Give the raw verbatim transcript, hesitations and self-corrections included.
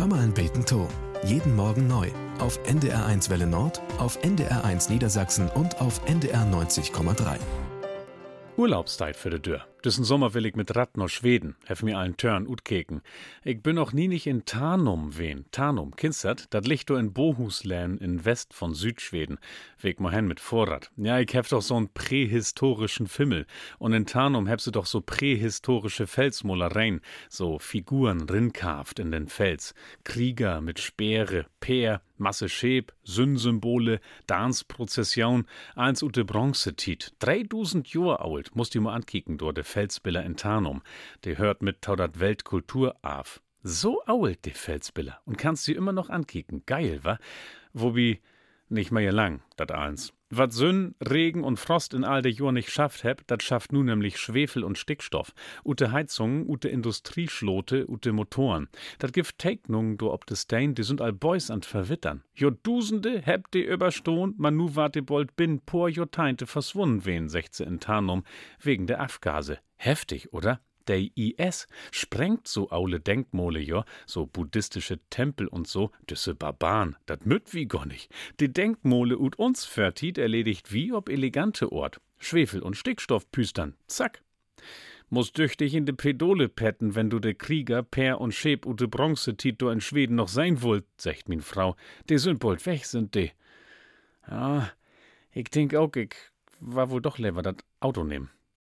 Hör mal ein Beten to. Jeden Morgen neu. Auf N D R eins Welle Nord, auf N D R eins Niedersachsen und auf N D R neunzig Komma drei. Urlaubszeit für de Dörr. Diesen Sommer will ich mit Rad nach Schweden, hef mir allen Törn ut keken. Ich bin auch nie nicht in Tanum wen. Tanum, kennst dat? Dat liegt do in Bohuslän in West von Südschweden. Weg mal hin mit Vorrat. Ja, ich hef doch so'n prähistorischen Fimmel. Und in Tanum hebst du doch so prähistorische Felsmolereien, so Figuren rinkarft in den Fels. Krieger mit Speere, Peer, Masse Schäb, Sündsymbole, Dansprozession, eins ute Bronzetit. dreitausend Jahr alt, musst du mal ankicken, do de Felsbiller in Tanum. De hört mit tau dat Weltkultur af. So alt, de Felsbiller. Und kannst sie immer noch ankicken. Geil, wa? Wobei, nicht mehr lang, dat eins. Wat Sünn, Regen und Frost in all de Jahr nicht schafft heb, dat schafft nu nämlich Schwefel und Stickstoff. Ute Heizungen, ute Industrieschlote, ute Motoren. Dat gibt Tegnungen do ob de Stein, die sind all Boys an verwittern. Jo Dusende heb de überstohn, man nu wart de bold bin por jo Teinte verschwunden wen, sechze in Tarnum, wegen der Afgase. Heftig, oder? Der I S sprengt so aule Denkmole, jo, so buddhistische Tempel und so, düsse Barbaren, dat müt wie gar nicht. Die Denkmole ut uns vertit erledigt wie ob elegante Ort. Schwefel und Stickstoff püstern, zack. Muss düchtig in de Predole petten, wenn du de Krieger, Per und Schäb ute Bronzetit do in Schweden noch sein wollt, sagt min Frau. De sind bald weg, sind de. Ja, ich denk auch, ich war wohl doch lieber dat Auto nehmen.